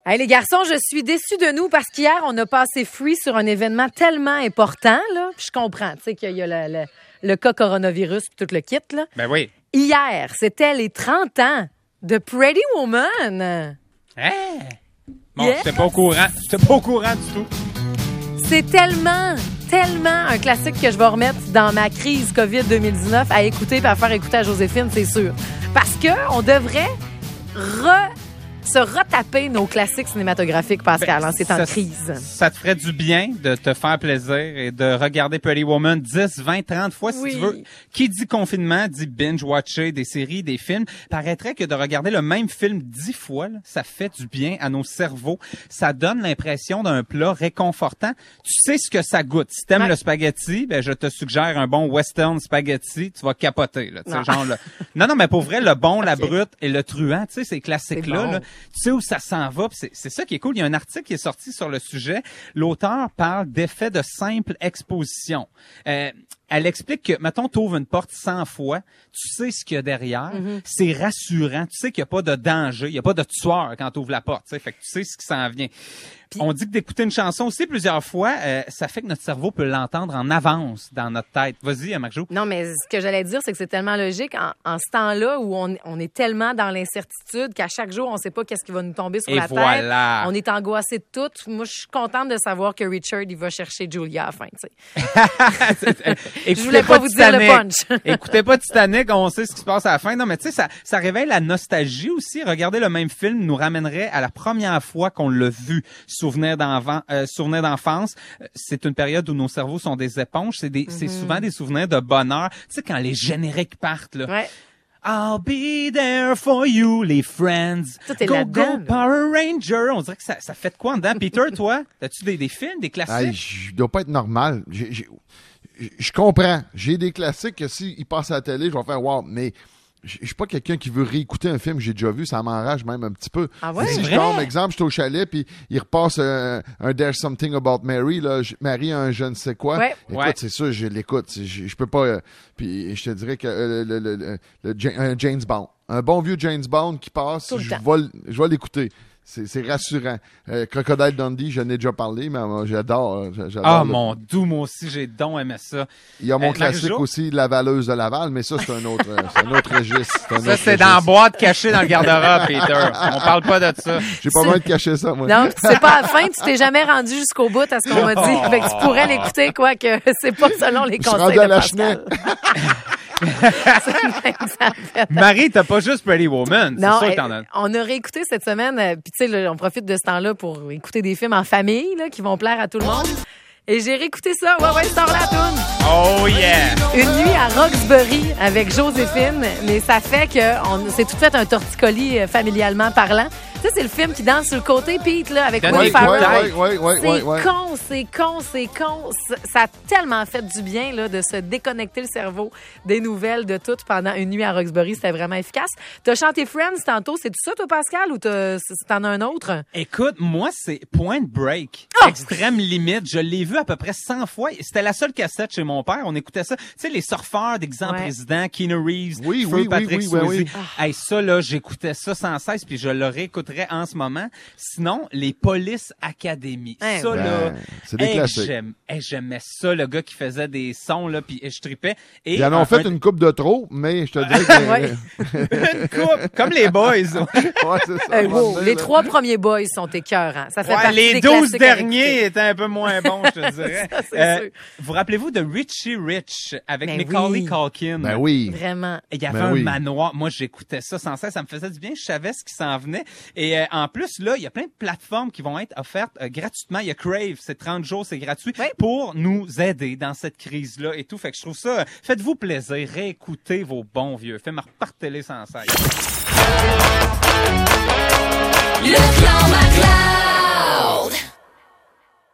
Hey, les garçons, je suis déçue de nous parce qu'hier, on a passé free sur un événement tellement important. Là. Puis je comprends, tu sais, qu'il y a le cas coronavirus et tout le kit. Là. Ben oui. Hier, c'était les 30 ans de Pretty Woman. Hein? Bon, Yeah. j'étais pas au courant. J'étais pas au courant du tout. C'est tellement un classique que je vais remettre dans ma crise COVID 2019 à écouter et à faire écouter à Joséphine, c'est sûr. Parce que on devrait se retaper nos classiques cinématographiques, Pascal, en ces temps de crise. Ça te ferait du bien de te faire plaisir et de regarder Pretty Woman 10, 20, 30 fois si tu veux. Qui dit confinement, dit binge-watcher des séries, des films. Paraîtrait que de regarder le même film 10 fois, là, ça fait du bien à nos cerveaux. Ça donne l'impression d'un plat réconfortant. Tu sais ce que ça goûte. Si t'aimes le spaghetti, ben je te suggère un bon western spaghetti. Tu vas capoter. Là, genre, non, mais pour vrai, le bon, la brute et le truand, tu sais, ces classiques-là, bon. là, tu sais où ça s'en va. C'est ça qui est cool. Il y a un article qui est sorti sur le sujet. L'auteur parle d'effet de simple exposition. Elle explique que, mettons, t'ouvres une porte 100 fois, tu sais ce qu'il y a derrière, c'est rassurant, tu sais qu'il n'y a pas de danger, il n'y a pas de tueur quand t'ouvres la porte, tu sais, fait que tu sais ce qui s'en vient. Puis, on dit que d'écouter une chanson aussi plusieurs fois, ça fait que notre cerveau peut l'entendre en avance dans notre tête. Vas-y, Marjo. Non, mais ce que j'allais dire, c'est que c'est tellement logique en ce temps-là où on est tellement dans l'incertitude qu'à chaque jour, on ne sait pas qu'est-ce qui va nous tomber sur la tête. On est angoissé de tout. Moi, je suis contente de savoir que Richard, il va chercher Julia à la fin, tu sais. Je voulais pas vous dire le punch. Écoutez pas Titanic, on sait ce qui se passe à la fin. Non, mais tu sais, ça réveille la nostalgie aussi. Regarder le même film nous ramènerait à la première fois qu'on l'a vu. Souvenir d'enfance, c'est une période où nos cerveaux sont des éponges. C'est souvent des souvenirs de bonheur. Tu sais, quand les génériques partent, là. Ouais. I'll be there for you, les friends. Go, Power Ranger. On dirait que ça fait de quoi en dedans? Peter, toi, as-tu des films, des classiques? Je dois pas être normal. Je comprends. J'ai des classiques que s'ils passent à la télé, je vais faire wow, mais je suis pas quelqu'un qui veut réécouter un film que j'ai déjà vu, ça m'enrage même un petit peu. Ah ouais? Si je tombe, exemple, je suis au chalet, puis il repasse un There's Something About Mary, là, Marie un je ne sais quoi. Ouais. Écoute, c'est sûr, je l'écoute. Je peux pas... puis je te dirais que un James Bond, un bon vieux James Bond qui passe, je vais l'écouter. C'est rassurant. Crocodile Dundee, j'en ai déjà parlé, mais j'adore. Ah, mon doux, moi aussi, j'ai donc aimé ça. Il y a mon classique aussi, La Valeuse de Laval, mais ça, c'est un autre registre. Ça, c'est dans la boîte cachée dans le garde-robe, Peter. On parle pas de ça. J'ai pas besoin de cacher ça, moi. Non, c'est pas à la fin, tu t'es jamais rendu jusqu'au bout à ce qu'on m'a dit. Fait que tu pourrais l'écouter, quoi, que c'est pas selon les conseils de Pascal. Marie, t'as pas juste Pretty Woman. C'est non, sûr que t'en as. On a réécouté cette semaine, puis tu sais, on profite de ce temps-là pour écouter des films en famille là, qui vont plaire à tout le monde. Et j'ai réécouté ça. Ouais, sors la toune. Oh yeah! Une nuit à Roxbury avec Joséphine, mais ça fait que c'est tout fait un torticolis familialement parlant. Tu sais, c'est le film qui danse sur le côté, Pete, là, avec Will Ferrell. C'est con. Ça a tellement fait du bien, là, de se déconnecter le cerveau des nouvelles, de tout, pendant une nuit à Roxbury. C'était vraiment efficace. T'as chanté Friends tantôt. C'est tout ça, toi, Pascal, ou t'en as un autre? Écoute, moi, c'est Point Break. Extrême limite. Je l'ai vu à peu près 100 fois. C'était la seule cassette chez mon père. On écoutait ça. Tu sais, les surfeurs d'exemple président, Keanu Reeves, Patrick Swayze. Hey, ça, là, j'écoutais ça sans cesse, puis je le réécouterais en ce moment. Sinon, les Police Academy. Ça, là, c'est des classiques. J'aimais ça, le gars qui faisait des sons, là, puis je tripais. Et ils en ont fait une coupe de trop, mais je te dirais que... Une coupe, comme les Boys. Ouais, c'est ça. Les 3 premiers Boys sont écœurants. Ça fait partie les des 12 derniers étaient un peu moins bons, je te dirais. Ça, vous rappelez-vous de Richie Rich avec Macaulay Culkin? Ben oui. Vraiment. Il y avait un manoir. Moi, j'écoutais ça sans cesse. Ça me faisait du bien. Je savais ce qui s'en venait. Et en plus, là, il y a plein de plateformes qui vont être offertes gratuitement. Il y a Crave, c'est 30 jours, c'est gratuit pour nous aider dans cette crise-là et tout. Fait que je trouve ça... Faites-vous plaisir. Réécoutez vos bons vieux films. Repartez-les sans cesse. Le clan Maclin.